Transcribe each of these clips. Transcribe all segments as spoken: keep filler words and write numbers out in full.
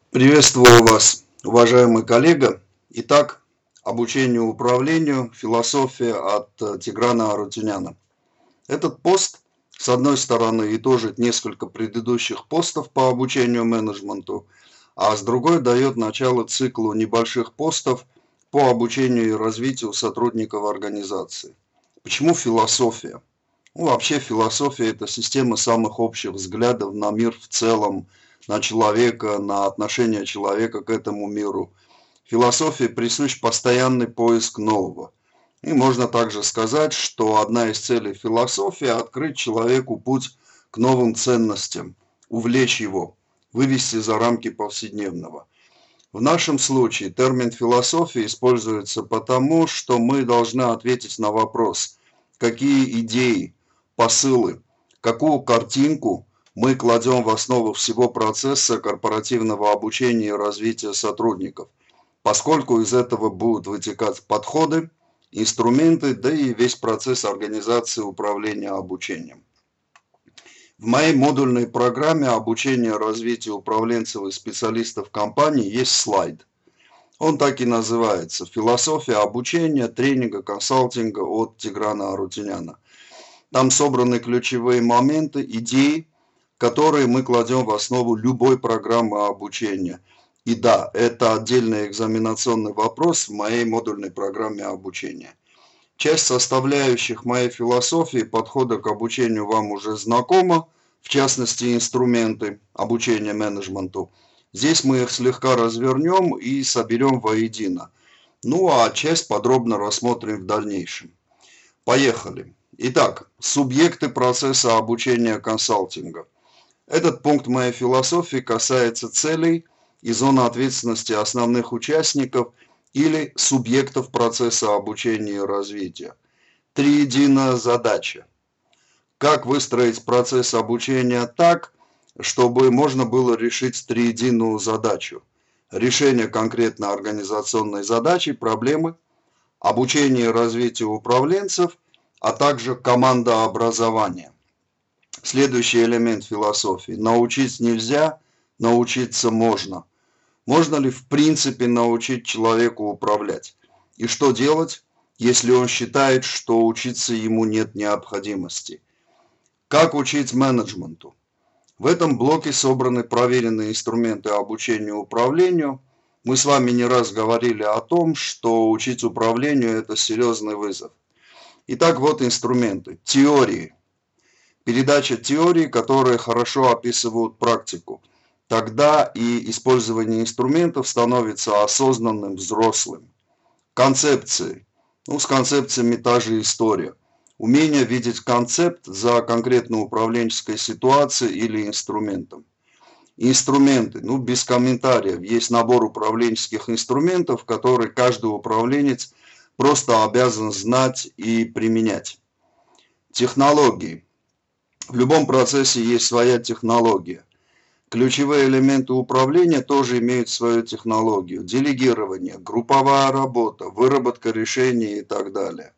Приветствую вас, уважаемый коллега. Итак, обучение управлению, философия от э, Тиграна Арутюняна. Этот пост, с одной стороны, итожит несколько предыдущих постов по обучению менеджменту, а с другой дает начало циклу небольших постов по обучению и развитию сотрудников организации. Почему философия? Ну, вообще философия – это система самых общих взглядов на мир в целом, на человека, на отношение человека к этому миру. Философии присущ постоянный поиск нового. И можно также сказать, что одна из целей философии – открыть человеку путь к новым ценностям, увлечь его, вывести за рамки повседневного. В нашем случае термин философия используется потому, что мы должны ответить на вопрос, какие идеи, посылы, какую картинку мы кладем в основу всего процесса корпоративного обучения и развития сотрудников, поскольку из этого будут вытекать подходы, инструменты, да и весь процесс организации управления обучением. В моей модульной программе обучения развития управленцев и специалистов компании есть слайд. Он так и называется «Философия обучения, тренинга, консалтинга от Тиграна Арутюняна». Там собраны ключевые моменты, идеи, которые мы кладем в основу любой программы обучения. И да, это отдельный экзаменационный вопрос в моей модульной программе обучения. Часть составляющих моей философии подхода к обучению вам уже знакома, в частности инструменты обучения менеджменту. Здесь мы их слегка развернем и соберем воедино. Ну а часть подробно рассмотрим в дальнейшем. Поехали. Итак, субъекты процесса обучения консалтинга. Этот пункт моей философии касается целей и зоны ответственности основных участников или субъектов процесса обучения и развития. Триединая задача. Как выстроить процесс обучения так, чтобы можно было решить триединую задачу. Решение конкретно организационной задачи, проблемы, обучение и развитие управленцев, а также командообразование. Следующий элемент философии. Научить нельзя, научиться можно. Можно ли в принципе научить человеку управлять? И что делать, если он считает, что учиться ему нет необходимости? Как учить менеджменту? В этом блоке собраны проверенные инструменты обучения управлению. Мы с вами не раз говорили о том, что учить управлению – это серьезный вызов. Итак, вот инструменты. Теории. Передача теорий, которые хорошо описывают практику. Тогда и использование инструментов становится осознанным, взрослым. Концепции. Ну, с концепциями та же история. Умение видеть концепт за конкретной управленческой ситуацией или инструментом. Инструменты. Ну, без комментариев. Есть набор управленческих инструментов, которые каждый управленец просто обязан знать и применять. Технологии. В любом процессе есть своя технология. Ключевые элементы управления тоже имеют свою технологию. Делегирование, групповая работа, выработка решений и так далее.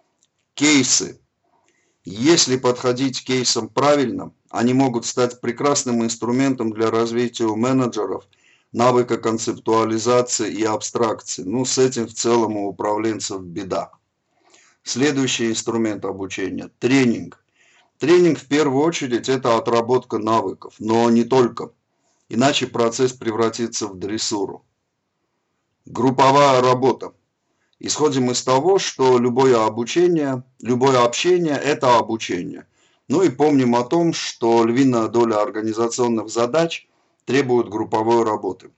Кейсы. Если подходить к кейсам правильно, они могут стать прекрасным инструментом для развития у менеджеров навыка концептуализации и абстракции. Ну, с этим в целом у управленцев беда. Следующий инструмент обучения – тренинг. Тренинг в первую очередь это отработка навыков, но не только, иначе процесс превратится в дрессуру. Групповая работа. Исходим из того, что любое обучение, любое общение – это обучение. Ну и помним о том, что львиная доля организационных задач требует групповой работы.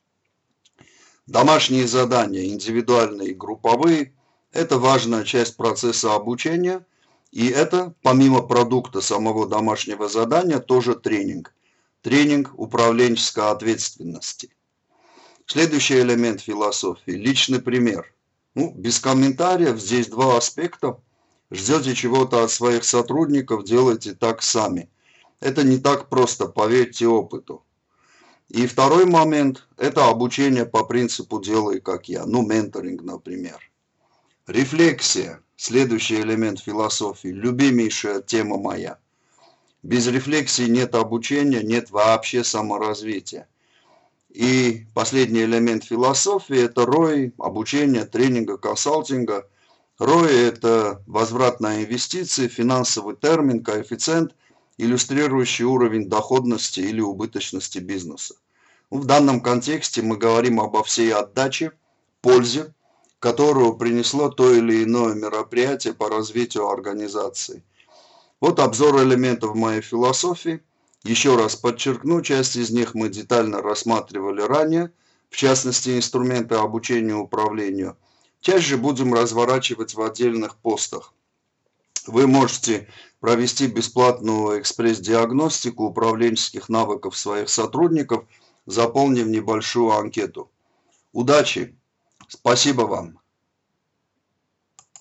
Домашние задания, индивидуальные и групповые – это важная часть процесса обучения. И это, помимо продукта самого домашнего задания, тоже тренинг. Тренинг управленческой ответственности. Следующий элемент философии – личный пример. Ну, без комментариев, здесь два аспекта. Ждете чего-то от своих сотрудников, делайте так сами. Это не так просто, поверьте опыту. И второй момент – это обучение по принципу «делай как я», ну, менторинг, например. Рефлексия. Следующий элемент философии. Любимейшая тема моя. Без рефлексии нет обучения, нет вообще саморазвития. И последний элемент философии – это рой, обучение, тренинга, консалтинга. рой – это возврат на инвестиции, финансовый термин, коэффициент, иллюстрирующий уровень доходности или убыточности бизнеса. В данном контексте мы говорим обо всей отдаче, пользе, которую принесло то или иное мероприятие по развитию организации. Вот обзор элементов моей философии. Еще раз подчеркну, часть из них мы детально рассматривали ранее, в частности инструменты обучения управлению. Часть же будем разворачивать в отдельных постах. Вы можете провести бесплатную экспресс-диагностику управленческих навыков своих сотрудников, заполнив небольшую анкету. Удачи! Спасибо вам!